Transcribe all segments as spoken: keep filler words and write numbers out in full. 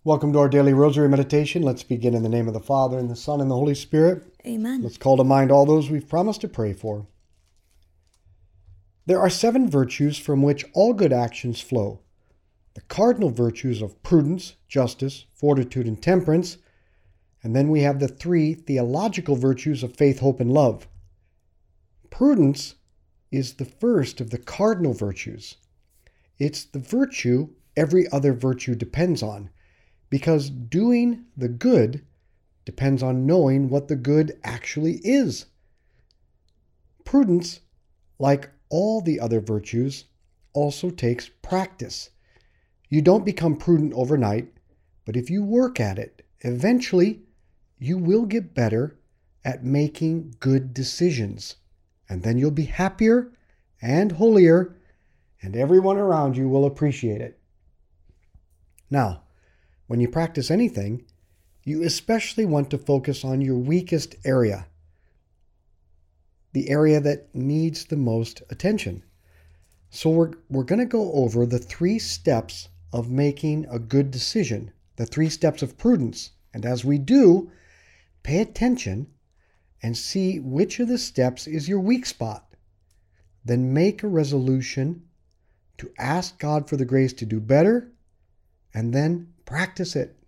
Welcome to our daily rosary meditation. Let's begin in the name of the Father, and the Son, and the Holy Spirit. Amen. Let's call to mind all those we've promised to pray for. There are seven virtues from which all good actions flow. The cardinal virtues of prudence, justice, fortitude, and temperance. And then we have the three theological virtues of faith, hope, and love. Prudence is the first of the cardinal virtues. It's the virtue every other virtue depends on, because doing the good depends on knowing what the good actually is. Prudence, like all the other virtues, also takes practice. You don't become prudent overnight, but if you work at it, eventually you will get better at making good decisions. And then you'll be happier and holier, and everyone around you will appreciate it. Now, when you practice anything, you especially want to focus on your weakest area, the area that needs the most attention. So we're, we're going to go over the three steps of making a good decision, the three steps of prudence. And as we do, pay attention and see which of the steps is your weak spot. Then make a resolution to ask God for the grace to do better, and then practice it.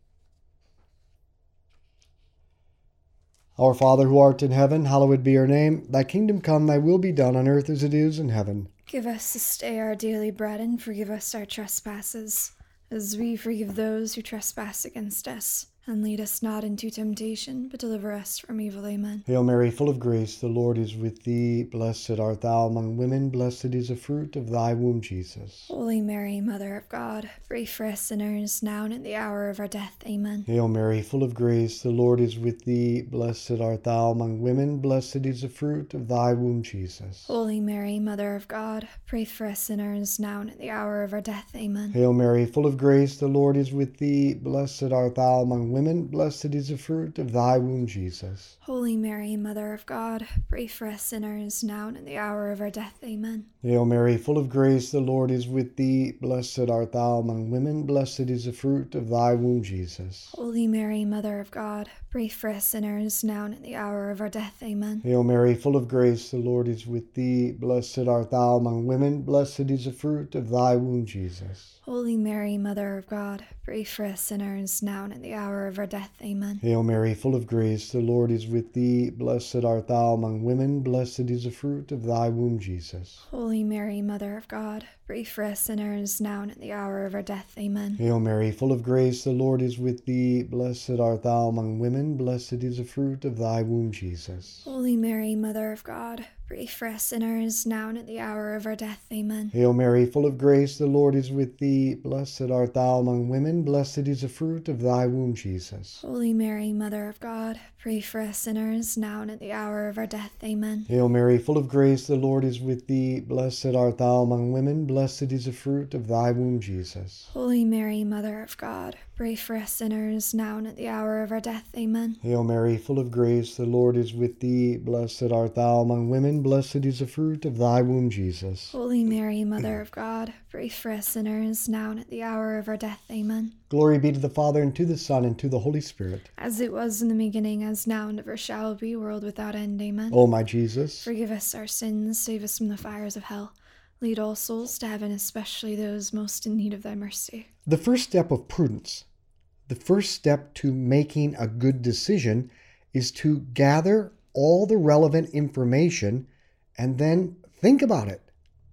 Our Father who art in heaven, hallowed be your name. Thy kingdom come, thy will be done on earth as it is in heaven. Give us this day our daily bread, and forgive us our trespasses, as we forgive those who trespass against us. And lead us not into temptation, but deliver us from evil. Amen. Hail Mary, full of grace, the Lord is with thee. Blessed art thou among women, blessed is the fruit of thy womb, Jesus. Holy Mary, Mother of God, pray for us sinners, now and at the hour of our death. Amen. Hail Mary, full of grace, the Lord is with thee. Blessed art thou among women, blessed is the fruit of thy womb, Jesus. Holy Mary, Mother of God, pray for us sinners, now and at the hour of our death. Amen. Hail Mary, full of grace, the Lord is with thee. Blessed art thou among women, Women, blessed is the fruit of thy womb, Jesus. Holy Mary, Mother of God, pray for us sinners, now and at the hour of our death. Amen. Hail Mary, full of grace, the Lord is with thee. Blessed art thou among women, blessed is the fruit of thy womb, Jesus. Holy Mary, Mother of God, pray for us sinners, now and at the hour of our death. Amen. Hail Mary, full of grace, the Lord is with thee. Blessed art thou among women, blessed is the fruit of thy womb, Jesus. Holy Mary, Mother of God, pray for us sinners, now and at the hour of our death. Amen. Hail Mary, full of grace, the Lord is with thee. Blessed art thou among women, blessed is the fruit of thy womb, Jesus. Holy Mary, Mother of God, pray for us sinners, now and at the hour of our death. Amen. Hail Mary, full of grace, the Lord is with thee. Blessed art thou among women, blessed is the fruit of thy womb, Jesus. Holy Mary, Mother of God, pray for us sinners, now and at the hour of our death. Amen. Hail Mary, full of grace, the Lord is with thee. Blessed art thou among women, blessed is the fruit of thy womb, Jesus. Holy Mary, Mother of God, pray for us sinners, now and at the hour of our death. Amen. Hail Mary, full of grace, the Lord is with thee. Blessed art thou among women, blessed is the fruit of thy womb, Jesus. Holy Mary, Mother of God, pray for us sinners, now and at the hour of our death. Amen. Hail Mary, full of grace, the Lord is with thee. Blessed art thou among women, blessed is the fruit of thy womb, Jesus. Holy Mary, Mother of God, pray for us sinners, now and at the hour of our death. Amen. Glory be to the Father, and to the Son, and to the Holy Spirit. As it was in the beginning, as now, and ever shall be, world without end. Amen. O my Jesus, forgive us our sins, save us from the fires of hell. Lead all souls to heaven, especially those most in need of thy mercy. The first step of prudence, the first step to making a good decision, is to gather all the relevant information and then think about it.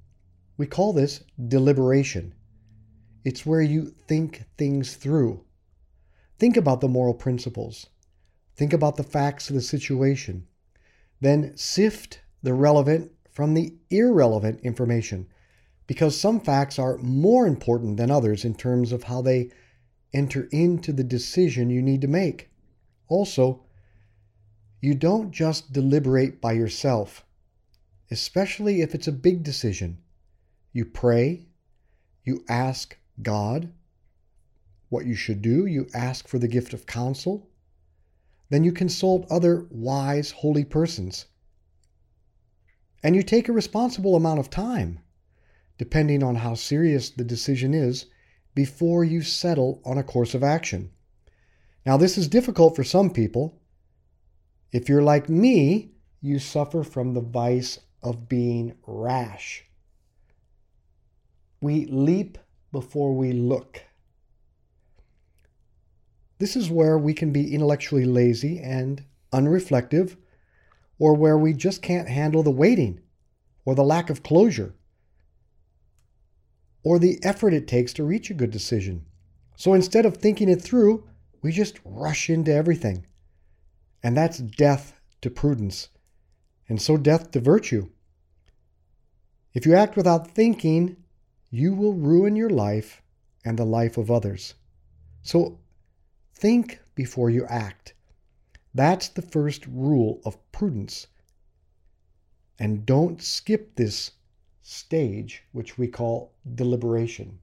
We call this deliberation. It's where you think things through. Think about the moral principles. Think about the facts of the situation. Then sift the relevant from the irrelevant information, because some facts are more important than others in terms of how they enter into the decision you need to make. Also, you don't just deliberate by yourself, especially if it's a big decision. You pray, you ask God what you should do, you ask for the gift of counsel, then you consult other wise, holy persons. And you take a responsible amount of time, depending on how serious the decision is before you settle on a course of action. Now, this is difficult for some people. If you're like me, you suffer from the vice of being rash. We leap before we look. This is where we can be intellectually lazy and unreflective, or where we just can't handle the waiting, or the lack of closure, or the effort it takes to reach a good decision. So instead of thinking it through, we just rush into everything. And that's death to prudence, and so death to virtue. If you act without thinking, you will ruin your life and the life of others. So think before you act. That's the first rule of prudence. And don't skip this stage, which we call deliberation.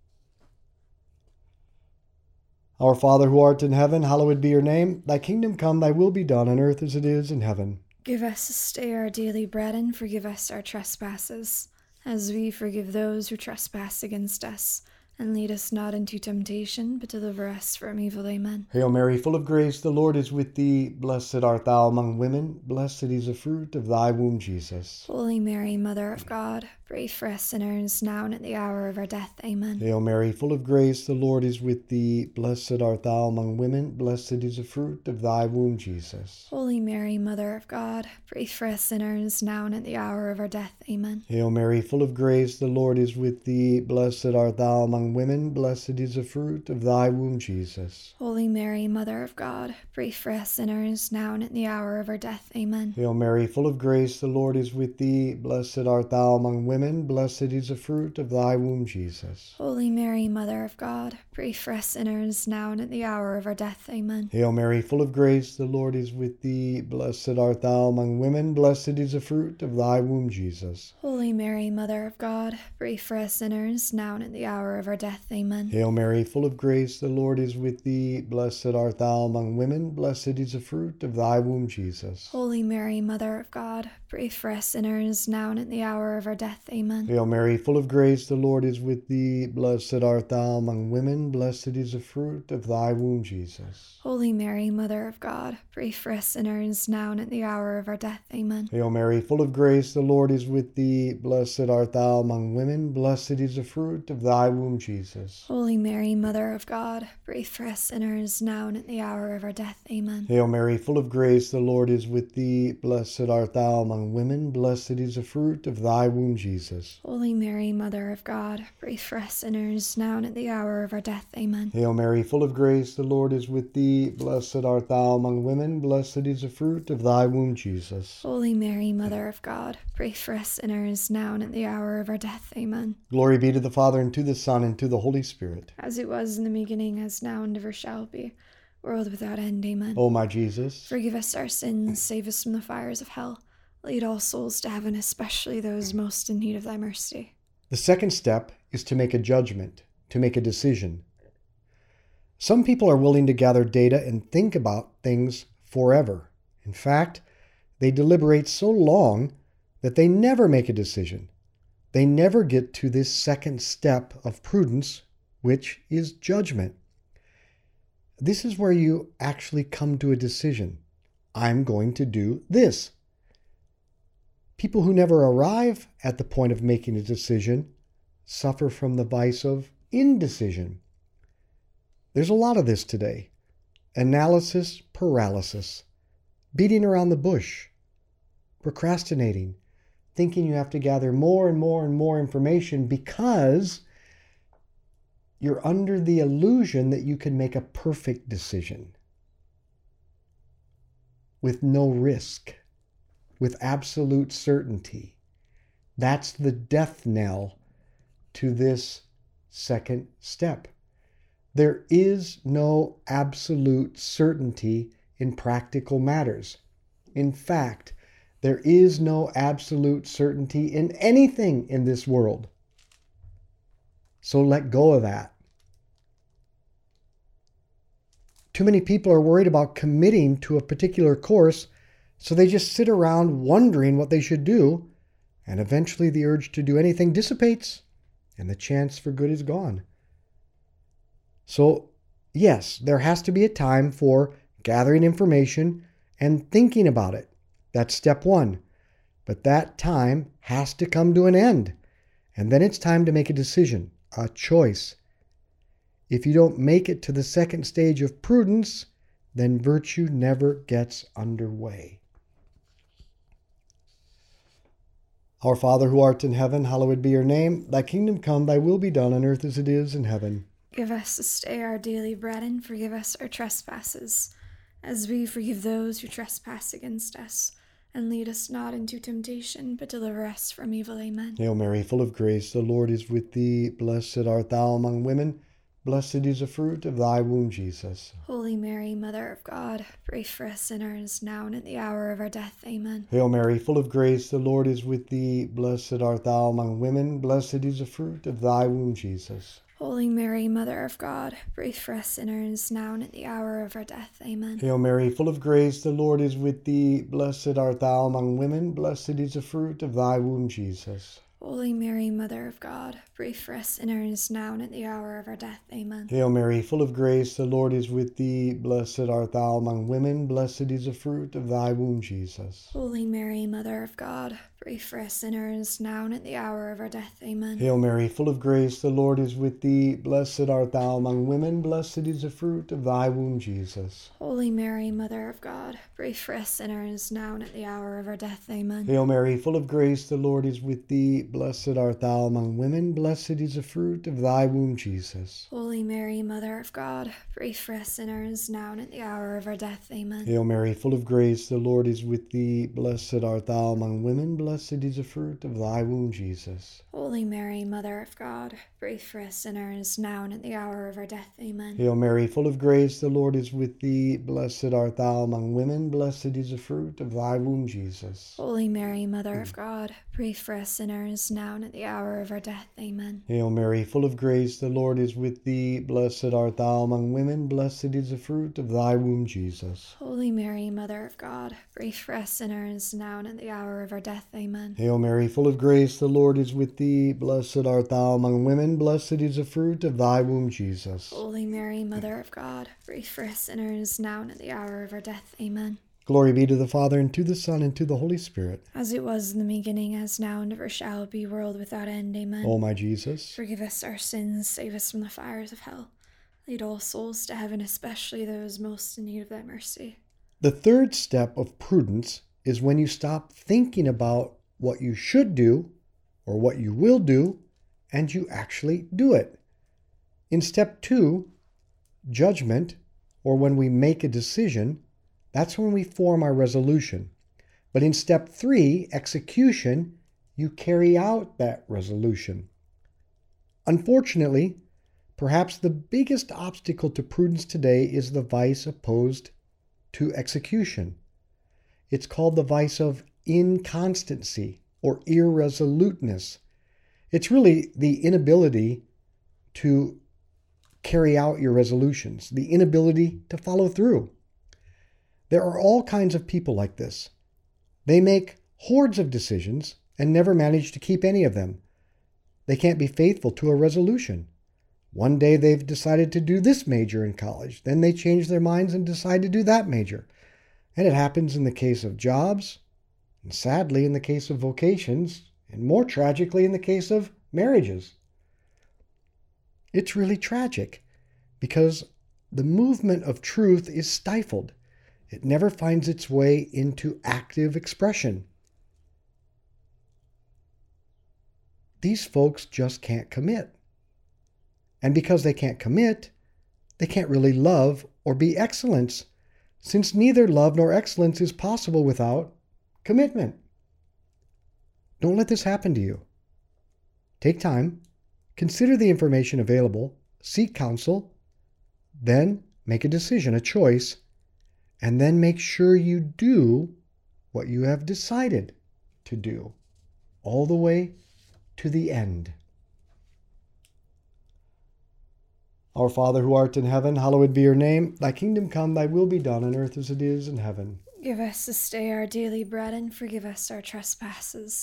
Our Father who art in heaven, hallowed be your name. Thy kingdom come, thy will be done on earth as it is in heaven. Give us this day our daily bread, and forgive us our trespasses, as we forgive those who trespass against us. And lead us not into temptation, but deliver us from evil. Amen. Hail Mary, full of grace, the Lord is with thee. Blessed art thou among women. Blessed is the fruit of thy womb, Jesus. Holy Mary, Mother of God, pray for us sinners, now and at the hour of our death. Amen. Hail Mary, full of grace, the Lord is with thee. Blessed art thou among women. Blessed is the fruit of thy womb, Jesus. Holy Mary, Mother of God, pray for us sinners, now and at the hour of our death. Amen. Hail Mary, full of grace, the Lord is with thee. Blessed art thou among women. Blessed is the fruit of thy womb, Jesus. Holy Mary, Mother of God, pray for us sinners, now and at the hour of our death. Amen. Hail Mary, full of grace, the Lord is with thee. Blessed art thou among women. Blessed is the fruit of thy womb, Jesus. Holy Mary, Mother of God, pray for us sinners, now and at the hour of our death. Amen. Hail Mary, full of grace, the Lord is with thee. Blessed art thou among women. Blessed is the fruit of thy womb, Jesus. Holy Mary, Mother of God, pray for us sinners, now and at the hour of our death. Amen. Hail Mary, full of grace, the Lord is with thee. Blessed art thou among women. Blessed is the fruit of thy womb, Jesus. Holy Mary, Mother of God, pray for us sinners, now and at the hour of our death. Amen. Hail Mary, full of grace, the Lord is with thee. Blessed art thou among women. Blessed is the fruit of thy womb, Jesus. Holy Mary, Mother of God, pray for us sinners, now and at the hour of our death. Amen. Hail Mary, full of grace, the Lord is with thee. Blessed art thou among women. Blessed is the fruit of thy womb, Jesus. Holy Mary, Mother of God, pray for us sinners, now and at the hour of our death. Amen. Hail Mary, full of grace, the Lord is with thee. Blessed art thou among women. Blessed is the fruit of thy womb, Jesus. Holy Mary, Mother of God, pray for us sinners, now and at the hour of our death. Amen. Hail Mary, full of grace, the Lord is with thee. Blessed art thou among women. Blessed is the fruit of thy womb, Jesus. Holy Mary, Mother of God, pray for us sinners, now and at the hour of our death. Amen. Glory be to the Father, and to the Son, and to the Holy Spirit. As it was in the beginning, as now, and ever shall be, world without end. Amen. O my Jesus, forgive us our sins, save us from the fires of hell. Lead all souls to heaven, especially those most in need of thy mercy. The second step is to make a judgment, to make a decision. Some people are willing to gather data and think about things forever. In fact, they deliberate so long that they never make a decision. They never get to this second step of prudence, which is judgment. This is where you actually come to a decision. I'm going to do this. People who never arrive at the point of making a decision suffer from the vice of indecision. There's a lot of this today. Analysis paralysis, beating around the bush, procrastinating, thinking you have to gather more and more and more information because you're under the illusion that you can make a perfect decision with no risk, with absolute certainty. That's the death knell to this second step. There is no absolute certainty in practical matters. In fact, there is no absolute certainty in anything in this world. So let go of that. Too many people are worried about committing to a particular course, so they just sit around wondering what they should do, and eventually the urge to do anything dissipates, and the chance for good is gone. So, yes, there has to be a time for gathering information and thinking about it. That's step one. But that time has to come to an end. And then it's time to make a decision, a choice. If you don't make it to the second stage of prudence, then virtue never gets underway. Our Father who art in heaven, hallowed be your name. Thy kingdom come, thy will be done on earth as it is in heaven. Give us this day our daily bread, and forgive us our trespasses, as we forgive those who trespass against us. And lead us not into temptation, but deliver us from evil. Amen. Hail Mary, full of grace, the Lord is with thee. Blessed art thou among women. Blessed is the fruit of thy womb, Jesus. Holy Mary, Mother of God, pray for us sinners, now and at the hour of our death. Amen. Hail Mary, full of grace, the Lord is with thee. Blessed art thou among women. Blessed is the fruit of thy womb, Jesus. Holy Mary, Mother of God, pray for us sinners, now and at the hour of our death. Amen. Hail Mary, full of grace, the Lord is with thee. Blessed art thou among women. Blessed is the fruit of thy womb, Jesus. Holy Mary, Mother of God, pray for us sinners, now and at the hour of our death. Amen. Hail Mary, full of grace, the Lord is with thee. Blessed art thou among women. Blessed is the fruit of thy womb, Jesus. Holy Mary, Mother of God, pray for us sinners, now and at the hour of our death. Amen. Hail Mary, full of grace, the Lord is with thee. Blessed art thou among women. Blessed is the fruit of thy womb, Jesus. Holy Mary, Mother of God, pray for us sinners, now and at the hour of our death. Amen. Hail Mary, full of grace, the Lord is with thee. Blessed art thou among women. Blessed is the fruit of thy womb, Jesus. Holy Mary, Mother of God, pray for us sinners, now and at the hour of our death. Amen. Hail Mary, full of grace, the Lord is with thee. Blessed art thou among women. Blessed is the fruit of thy womb, Jesus. Holy Mary, Mother of God, pray for us sinners, now and at the hour of our death. Amen. Hail Mary, full of grace, the Lord is with thee. Blessed art thou among women. Blessed is the fruit of thy womb, Jesus. Holy Mary, Mother of God, pray for us sinners, now and at the hour of our death. Amen. Hail Mary, full of grace, the Lord is with thee. Blessed art thou among women. Blessed is the fruit of thy womb, Jesus. Holy Mary, Mother of God, pray for us sinners, now and at the hour of our death. Amen. Hail Mary, full of grace, the Lord is with thee. Blessed art thou among women. Blessed is the fruit of thy womb, Jesus. Holy Mary, Mother of God, pray for us sinners, now and at the hour of our death. Amen. Glory be to the Father, and to the Son, and to the Holy Spirit. As it was in the beginning, as now, and ever shall be, world without end. Amen. O my Jesus, forgive us our sins, save us from the fires of hell. Lead all souls to heaven, especially those most in need of thy mercy. the third step of prudence is when you stop thinking about what you should do or what you will do, and you actually do it. In step two, judgment, or when we make a decision, that's when we form our resolution. But in step three, execution, you carry out that resolution. Unfortunately, perhaps the biggest obstacle to prudence today is the vice opposed to execution. It's called the vice of inconstancy or irresoluteness. It's really the inability to carry out your resolutions, the inability to follow through. There are all kinds of people like this. They make hordes of decisions and never manage to keep any of them. They can't be faithful to a resolution. One day they've decided to do this major in college. Then they change their minds and decide to do that major. And it happens in the case of jobs, and sadly in the case of vocations, and more tragically in the case of marriages. It's really tragic because the movement of truth is stifled. It never finds its way into active expression. These folks just can't commit. And because they can't commit, they can't really love or be excellence, since neither love nor excellence is possible without commitment. Don't let this happen to you. Take time, consider the information available, seek counsel, then make a decision, a choice, and then make sure you do what you have decided to do, all the way to the end. Our Father who art in heaven, hallowed be your name. Thy kingdom come, thy will be done on earth as it is in heaven. Give us this day our daily bread, and forgive us our trespasses,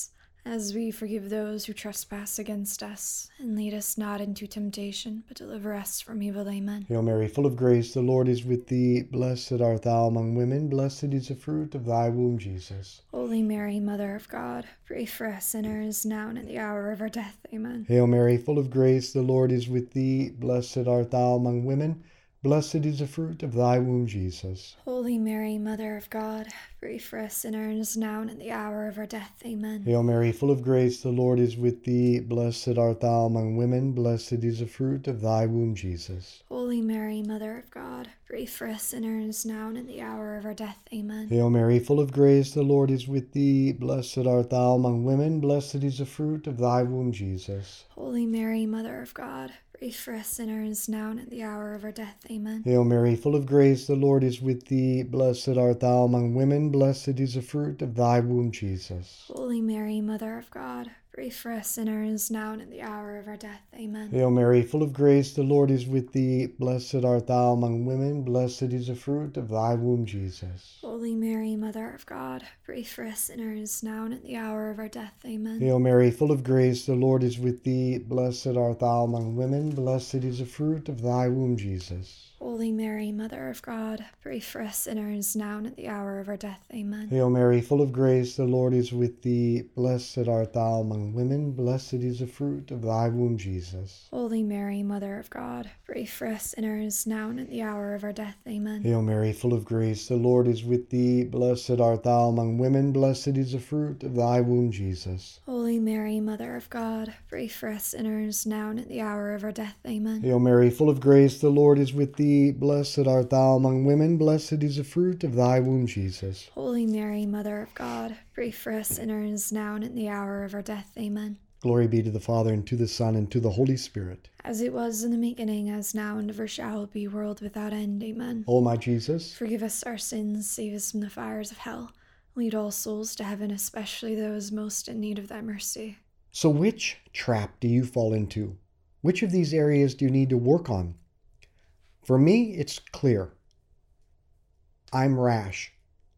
as we forgive those who trespass against us. And lead us not into temptation, but deliver us from evil. Amen. Hail Mary, full of grace, the Lord is with thee. Blessed art thou among women. Blessed is the fruit of thy womb, Jesus. Holy Mary, Mother of God, pray for us sinners, now and at the hour of our death. Amen. Hail Mary, full of grace, the Lord is with thee. Blessed art thou among women. Blessed is the fruit of thy womb, Jesus. Holy Mary, Mother of God, pray for us sinners, now and at the hour of our death. Amen. Hail Mary, full of grace, the Lord is with thee. Blessed art thou among women. Blessed is the fruit of thy womb, Jesus. Holy Mary, Mother of God, pray for us sinners, now and at the hour of our death. Amen. Hail Mary, full of grace, the Lord is with thee. Blessed art thou among women. Blessed is the fruit of thy womb, Jesus. Holy Mary, Mother of God, pray for us sinners, now and at the hour of our death. Amen. Hail Mary, full of grace, the Lord is with thee. Blessed art thou among women. Blessed is the fruit of thy womb, Jesus. Holy Mary, Mother of God, pray for us sinners, now and at the hour of our death. Amen. Hail Mary, full of grace, the Lord is with thee. Blessed art thou among women. Blessed is the fruit of thy womb, Jesus. Holy Mary, Mother of God, pray for us sinners, now and at the hour of our death. Amen. Hail Mary, full of grace, the Lord is with thee. Blessed art thou among women. Blessed is the fruit of thy womb, Jesus. Holy Mary, Mother of God, pray for us sinners, now and at the hour of our death. Amen. Hail Mary, full of grace, the Lord is with thee. Blessed art thou among women. Blessed is the fruit of thy womb, Jesus. Holy Mary, Mother of God, pray for us sinners, now and at the hour of our death. Amen. Hail Mary, full of grace, the Lord is with thee. Blessed art thou among women. Blessed is the fruit of thy womb, Jesus. Holy Mary, Mother of God, pray for us sinners, now and at the hour of our death. Amen. Hail Mary, full of grace, the Lord is with thee. Blessed art thou among women. Blessed is the fruit of thy womb, Jesus. Holy Mary, Mother of God, pray for us sinners, now and at the hour of our death. Amen. Glory be to the Father, and to the Son, and to the Holy Spirit. As it was in the beginning, as now, and ever shall be, world without end. Amen. O my Jesus, forgive us our sins, save us from the fires of hell. Lead all souls to heaven, especially those most in need of thy mercy. so which trap do you fall into? Which of these areas do you need to work on? For me, it's clear. I'm rash.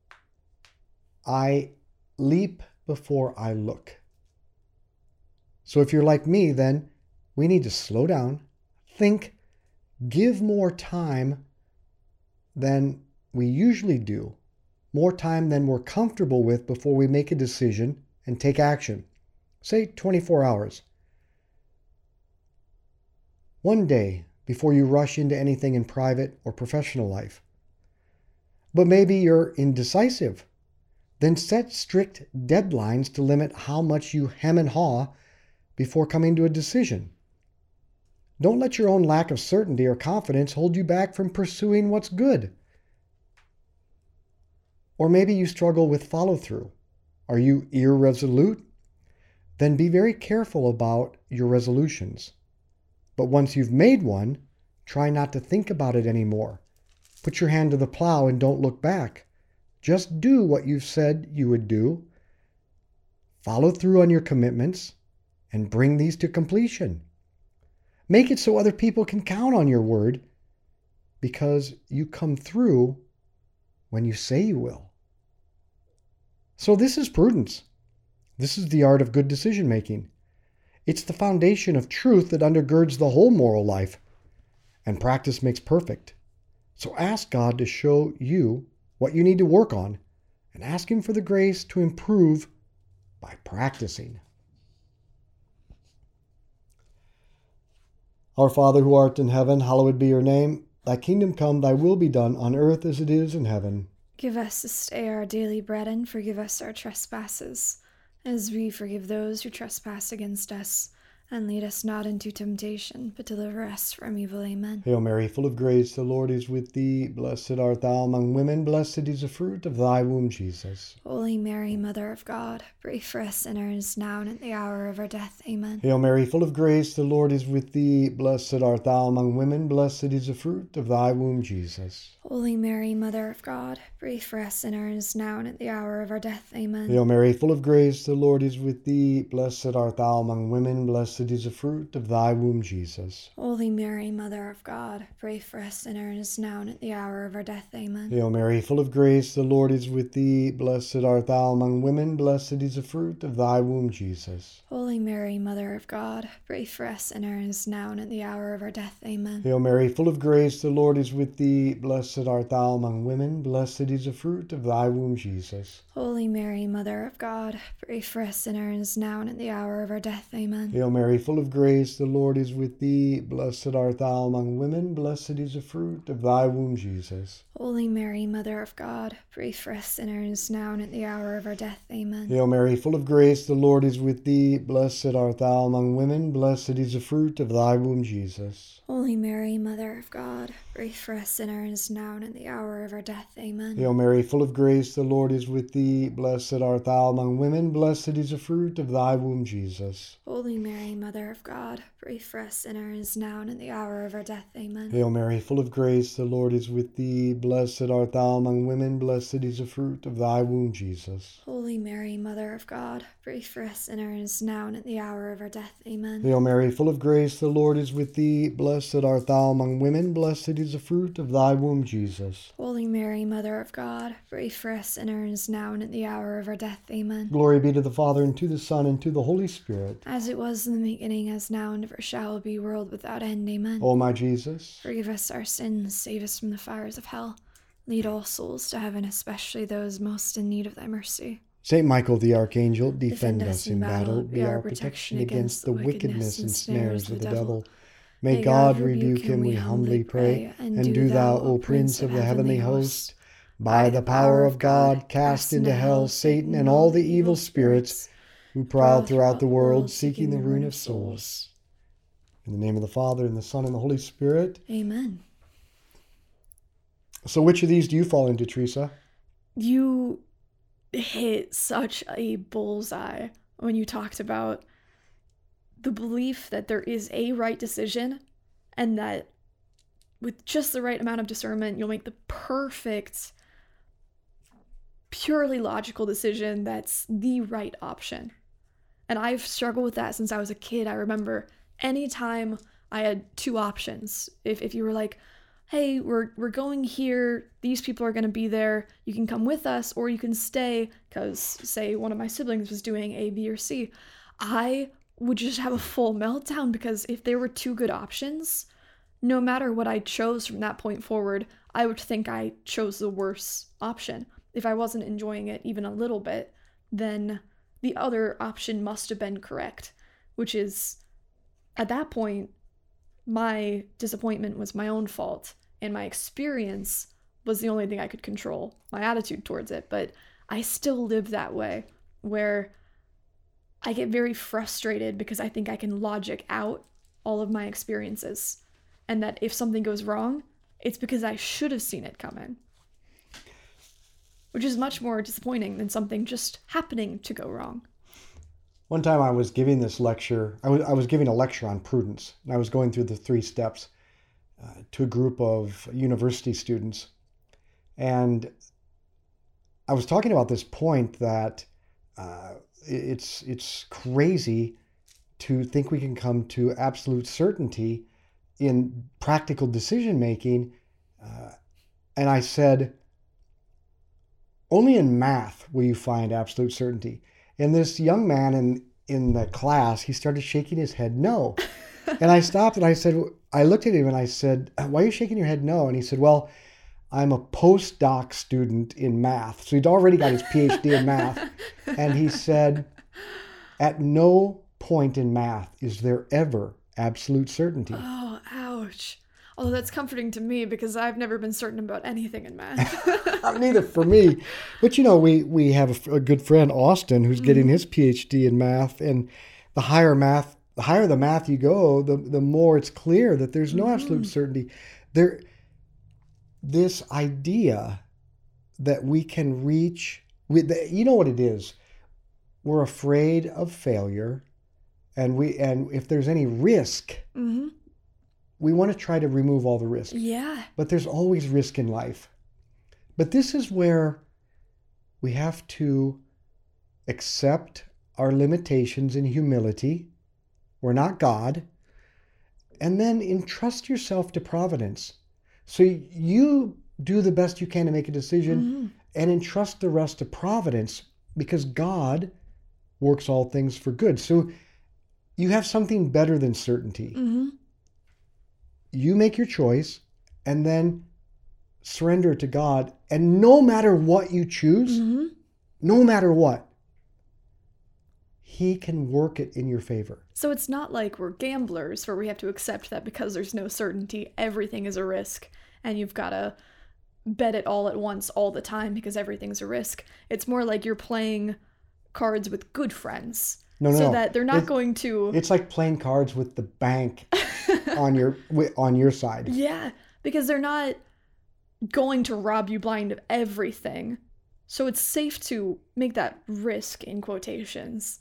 I leap before I look. So if you're like me, then we need to slow down, think, give more time than we usually do, more time than we're comfortable with before we make a decision and take action. Say twenty-four hours. One day before you rush into anything in private or professional life. But maybe you're indecisive. Then set strict deadlines to limit how much you hem and haw before coming to a decision. Don't let your own lack of certainty or confidence hold you back from pursuing what's good. Or maybe you struggle with follow-through. Are you irresolute? Then be very careful about your resolutions. But once you've made one, try not to think about it anymore. Put your hand to the plow and don't look back. Just do what you've said you would do. Follow through on your commitments and bring these to completion. Make it so other people can count on your word because you come through when you say you will. So this is prudence. This is the art of good decision making. It's the foundation of truth that undergirds the whole moral life, and practice makes perfect. So ask God to show you what you need to work on, and ask Him for the grace to improve by practicing. Our Father who art in heaven, hallowed be your name. Thy kingdom come, thy will be done on earth as it is in heaven. Give us this day our daily bread, and forgive us our trespasses, as we forgive those who trespass against us. And lead us not into temptation, but deliver us from evil. Amen. Hail Mary, full of grace, the Lord is with thee. Blessed art thou among women. Blessed is the fruit of thy womb, Jesus. Holy Mary, Mother of God, pray for us sinners, now and at the hour of our death. Amen. Hail Mary, full of grace, the Lord is with thee. Blessed art thou among women. Blessed is the fruit of thy womb, Jesus. Holy Mary, Mother of God, pray for us sinners, now and at the hour of our death. Amen. Hail Mary, full of grace, the Lord is with thee. Blessed art thou among women. Blessed blessed is the fruit of thy womb, Jesus. Holy Mary, Mother of God, pray for us sinners now and at the hour of our death. Amen. Hail Mary, full of grace, the Lord is with thee. Blessed art thou among women, blessed is the fruit of thy womb, Jesus. Holy Mary, Mother of God, pray for us sinners now and at the hour of our death. Amen. Hail Mary, full of grace, the Lord is with thee. Blessed art thou among women, blessed is the fruit of thy womb, Jesus. Holy Mary, Mother of God, pray for us sinners now and at the hour of our death. Amen. Hail Mary, full of grace, the Lord is with thee. Blessed art thou among women, blessed is the fruit of thy womb, Jesus. Holy Mary, Mother of God, pray for us sinners now and at the hour of our death. Amen. Hail Mary, full of grace, the Lord is with thee. Blessed art thou among women, blessed is the fruit of thy womb, Jesus. Holy Mary, Mother of God, pray for us sinners now and at the hour of our death. Amen. Hail Mary, full of grace, the Lord is with thee. Blessed art thou among women, blessed is the fruit of thy womb, Jesus. Holy Mary, Mother of God, pray for us sinners now and at the hour of our death. Amen. Hail Mary, full of grace, the Lord is with thee. Blessed art thou among women, blessed is the fruit of thy womb, Jesus. Holy Mary, Mother of God, pray for us sinners now and at the hour of our death. Amen. Hail Mary, full of grace, the Lord is with thee. Blessed art thou among women, blessed is the fruit of thy womb, Jesus. Holy Mary, Mother of God, pray for us sinners now and at the hour of our death. Amen. Glory be to the Father, and to the Son, and to the Holy Spirit. As it was in the beginning, as now, and ever shall be, world without end. Amen. O my Jesus, forgive us our sins, save us from the fires of hell. Lead all souls to heaven, especially those most in need of thy mercy. Saint Michael the Archangel, defend, Defend us in battle, be our protection against the wickedness and snares of the devil. May God rebuke him, we humbly pray, and do thou, O Prince of the heavenly host, by the power of God, cast into hell Satan and all the evil spirits who prowl throughout the world, seeking the ruin of souls. In the name of the Father, and the Son, and the Holy Spirit. Amen. So which of these do you fall into, Teresa? You hit such a bullseye when you talked about the belief that there is a right decision and that with just the right amount of discernment, you'll make the perfect, purely logical decision that's the right option. And I've struggled with that since I was a kid. I remember anytime I had two options. If if you were like, hey, we're we're going here, these people are going to be there, you can come with us, or you can stay, because, say, one of my siblings was doing A, B, or C, I would just have a full meltdown, because if there were two good options, no matter what I chose from that point forward, I would think I chose the worst option. If I wasn't enjoying it even a little bit, then the other option must have been correct, which is, at that point, my disappointment was my own fault, and my experience was the only thing I could control, my attitude towards it. But I still live that way, where I get very frustrated because I think I can logic out all of my experiences, and that if something goes wrong, it's because I should have seen it coming, which is much more disappointing than something just happening to go wrong. One time I was giving this lecture, I was, I was giving a lecture on prudence, and I was going through the three steps uh, to a group of university students. And I was talking about this point that uh, it's, it's crazy to think we can come to absolute certainty in practical decision making. Uh, and I said, only in math will you find absolute certainty. And this young man in, in the class, he started shaking his head no. And I stopped and I said, I looked at him and I said, why are you shaking your head no? And he said, well, I'm a postdoc student in math. So he'd already got his P H D in math. And he said, at no point in math is there ever absolute certainty. Oh, ouch. Although that's comforting to me, because I've never been certain about anything in math. Neither for me. But, you know, we, we have a, a good friend, Austin, who's getting mm. his P H D in math. And the higher math, the higher the math you go, the, the more it's clear that there's no mm. absolute certainty. There, this idea that we can reach, with the, you know what it is? We're afraid of failure. And we and if there's any risk, mm-hmm. we want to try to remove all the risk. Yeah. But there's always risk in life. But this is where we have to accept our limitations in humility We're not God. And then entrust yourself to providence. So you do the best you can to make a decision Mm-hmm. and entrust the rest to providence, because God works all things for good. So you have something better than certainty. Mm-hmm. You make your choice and then surrender it to God. And no matter what you choose, Mm-hmm. no matter what, He can work it in your favor. So it's not like we're gamblers where we have to accept that because there's no certainty, everything is a risk, and you've got to bet it all at once all the time because everything's a risk. It's more like you're playing cards with good friends. No, no, so no. that they're not It- going to... It's like playing cards with the bank on your wi- on your side. Yeah, because they're not going to rob you blind of everything. So it's safe to make that risk in quotations.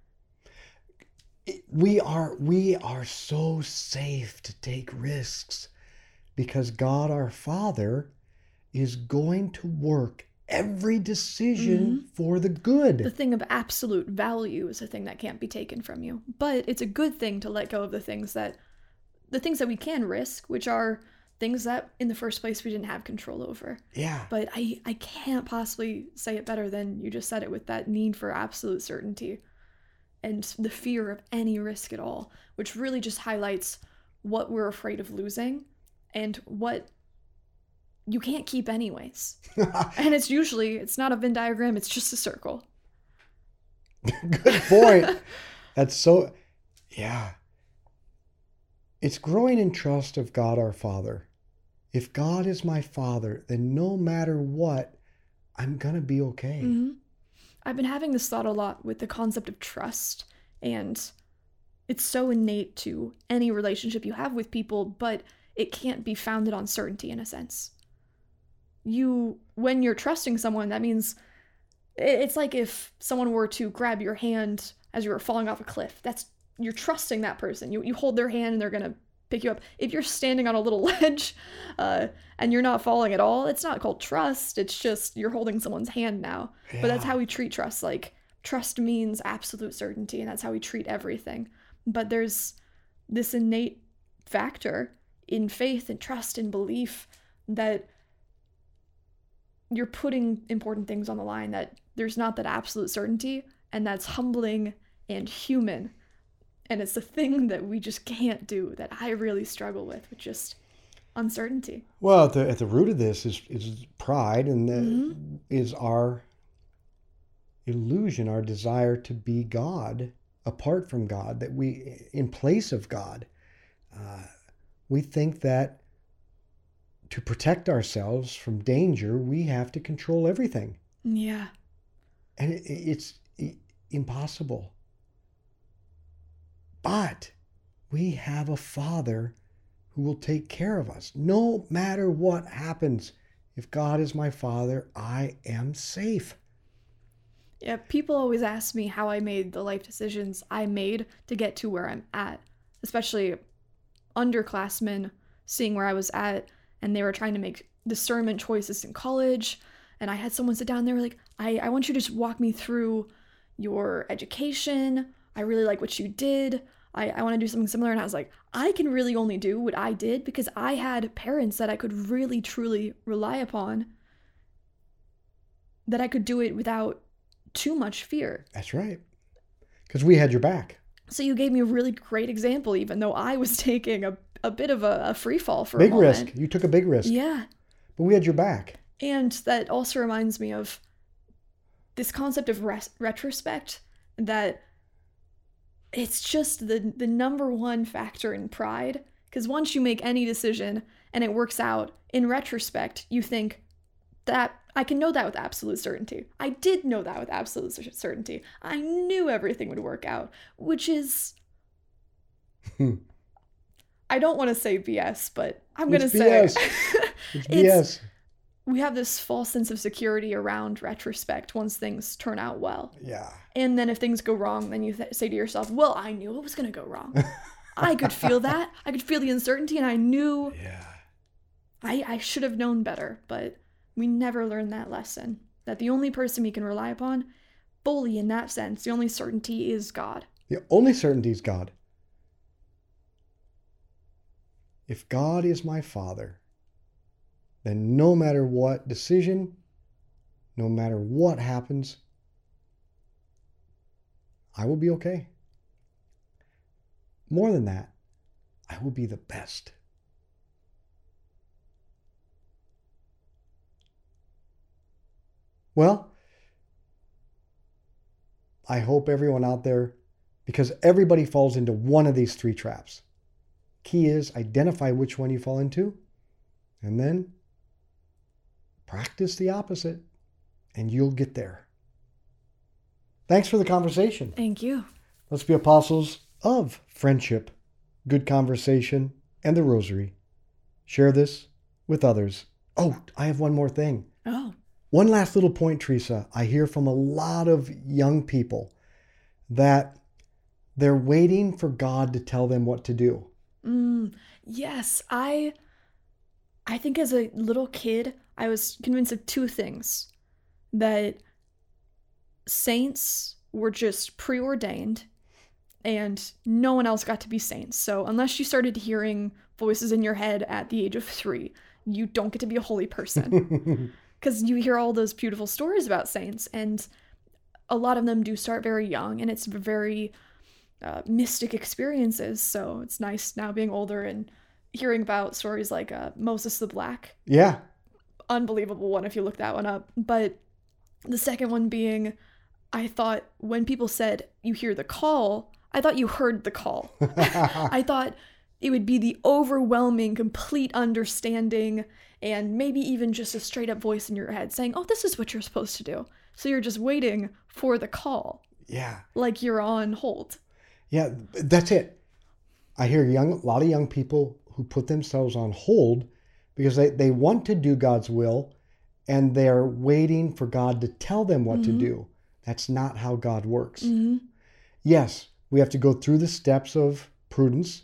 We are we are so safe to take risks because God our Father is going to work every decision for the good. The thing of absolute value is a thing that can't be taken from you. But it's a good thing to let go of the things that the things that we can risk, which are things that in the first place we didn't have control over. Yeah. But I, I can't possibly say it better than you just said it, with that need for absolute certainty and the fear of any risk at all, which really just highlights what we're afraid of losing and what you can't keep anyways. And it's usually, it's not a Venn diagram, it's just a circle. Good point. That's so, yeah. It's growing in trust of God our Father. If God is my Father, then no matter what, I'm going to be okay. Mm-hmm. I've been having this thought a lot with the concept of trust, and it's so innate to any relationship you have with people, but it can't be founded on certainty in a sense. You, when you're trusting someone, that means it's like if someone were to grab your hand as you were falling off a cliff. That's, you're trusting that person. You you hold their hand and they're gonna pick you up. If you're standing on a little ledge uh, and you're not falling at all, it's not called trust. It's just you're holding someone's hand now. Yeah. But that's how we treat trust. Like, trust means absolute certainty, and that's how we treat everything. But there's this innate factor in faith and trust and belief that you're putting important things on the line, that there's not that absolute certainty, and that's humbling and human. And it's the thing that we just can't do, that I really struggle with, with just uncertainty. Well, at the, at the root of this is, is pride, and the, Mm-hmm. is our illusion, our desire to be God apart from God, that we, in place of God. Uh, we think that to protect ourselves from danger, we have to control everything. Yeah. And it, it's impossible. But we have a Father who will take care of us. No matter what happens, if God is my Father, I am safe. Yeah, people always ask me how I made the life decisions I made to get to where I'm at, especially underclassmen seeing where I was at, and they were trying to make discernment choices in college. And I had someone sit down and they were like, I, I want you to just walk me through your education. I really like what you did. I, I want to do something similar. And I was like, I can really only do what I did because I had parents that I could really, truly rely upon, that I could do it without too much fear. That's right. Because we had your back. So you gave me a really great example, even though I was taking a, a bit of a, a free fall for Big a moment. risk. You took a big risk. Yeah. But we had your back. And that also reminds me of this concept of res- retrospect, that it's just the the number one factor in pride. Because once you make any decision and it works out, in retrospect, you think that I can know that with absolute certainty. I did know that with absolute certainty. I knew everything would work out, which is, I don't want to say B S, but I'm going to say It's B S. We have this false sense of security around retrospect once things turn out well. Yeah. And then if things go wrong, then you th- say to yourself, well, I knew it was going to go wrong. I could feel that. I could feel the uncertainty, and I knew Yeah. I, I should have known better. But we never learn that lesson, that the only person we can rely upon, fully in that sense, the only certainty is God. The only certainty is God. if God is my Father, then no matter what decision, no matter what happens, I will be okay. More than that, I will be the best. Well, I hope everyone out there, because everybody falls into one of these three traps. Key is identify which one you fall into, and then practice the opposite, and you'll get there. Thanks for the conversation. Thank you. Let's be apostles of friendship, good conversation, and the rosary. Share this with others. Oh, I have one more thing. Oh. One last little point, Teresa. I hear from a lot of young people that they're waiting for God to tell them what to do. Mm, yes, I I think as a little kid, I was convinced of two things. That saints were just preordained and no one else got to be saints. So unless you started hearing voices in your head at the age of three, you don't get to be a holy person. Because you hear all those beautiful stories about saints, and a lot of them do start very young, and it's very uh, mystic experiences. So it's nice now being older and hearing about stories like uh, Moses the Black. Yeah. Unbelievable one if you look that one up. But the second one being, I thought when people said you hear the call, I thought you heard the call. I thought it would be the overwhelming, complete understanding, and maybe even just a straight up voice in your head saying, oh, this is what you're supposed to do. So you're just waiting for the call. Yeah. Like you're on hold. Yeah, that's it. I hear young, a lot of young people who put themselves on hold because they, they want to do God's will and they're waiting for God to tell them what mm-hmm. to do. That's not how God works. Mm-hmm. Yes, we have to go through the steps of prudence.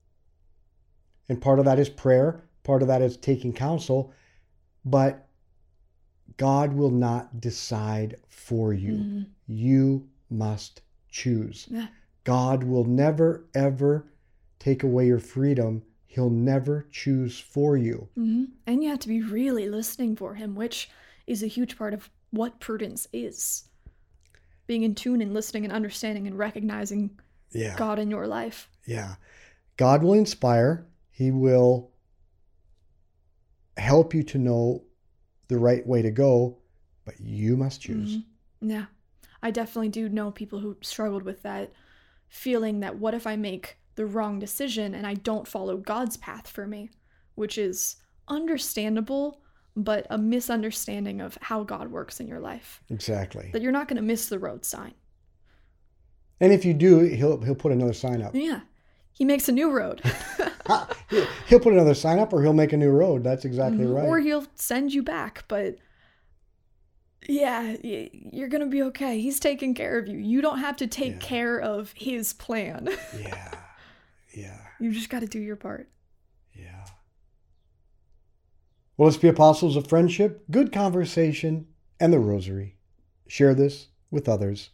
And part of that is prayer. Part of that is taking counsel. But God will not decide for you. Mm-hmm. You must choose. Yeah. God will never, ever take away your freedom. He'll never choose for you. Mm-hmm. And you have to be really listening for him, which is a huge part of what prudence is. Being in tune and listening and understanding and recognizing yeah. God in your life. Yeah. God will inspire. He will help you to know the right way to go, but you must choose. Mm-hmm. Yeah. I definitely do know people who struggled with that feeling that what if I make the wrong decision and I don't follow God's path for me, which is understandable, but a misunderstanding of how God works in your life. Exactly. That you're not going to miss the road sign. And if you do, he'll he'll put another sign up. Yeah. He makes a new road. He'll put another sign up or he'll make a new road. That's exactly right. Or he'll send you back, but yeah, you're going to be okay. He's taking care of you. You don't have to take yeah. care of his plan. Yeah. Yeah. You just got to do your part. Yeah. Well, let's be apostles of friendship, good conversation, and the rosary. Share this with others.